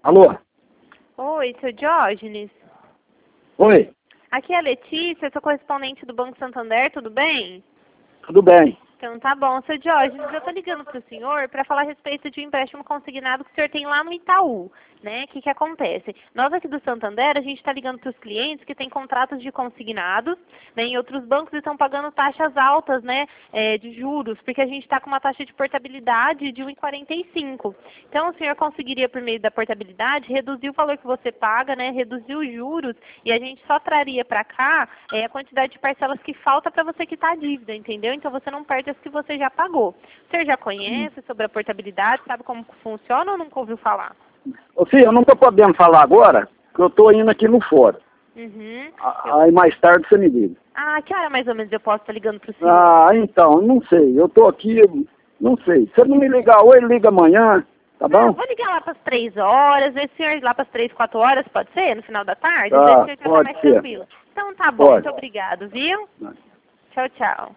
Alô? Oi, seu Diógenes. Oi, Aqui é a Letícia, sou correspondente do Banco Santander, tudo bem? tudo bem? Então tá bom. Seu Diógenes, eu tô ligando pro senhor para falar a respeito de um empréstimo consignado que o senhor tem lá no Itaú, né? O que acontece? Nós aqui do Santander, a gente está ligando para os clientes que têm contratos de consignados, né? Em outros bancos estão pagando taxas altas, né? De juros, porque a gente está com uma taxa de portabilidade de 1,45. Então o senhor conseguiria, por meio da portabilidade, reduzir o valor que você paga, né? Reduzir os juros e a gente só traria para cá a quantidade de parcelas que falta para você quitar a dívida, entendeu? Então você não perde as que você já pagou. O senhor já conhece sobre a portabilidade, sabe como funciona ou nunca ouviu falar? Ô, filho, eu não tô podendo falar agora, porque eu tô indo aqui no fórum. Uhum. Aí mais tarde você me liga. Ah, que hora mais ou menos eu posso estar ligando para o senhor? Ah, então, não sei. Eu tô aqui, não sei. Se você não me ligar hoje, liga amanhã, tá Não, eu bom? vou ligar lá para as 3 horas, ver se o senhor ir lá para as 3, 4 horas, pode ser? No final da tarde? Às vezes o Tá, senhor já está pode mais ser. tranquilo. Então tá bom, Pode. muito obrigado, viu? Tchau, tchau.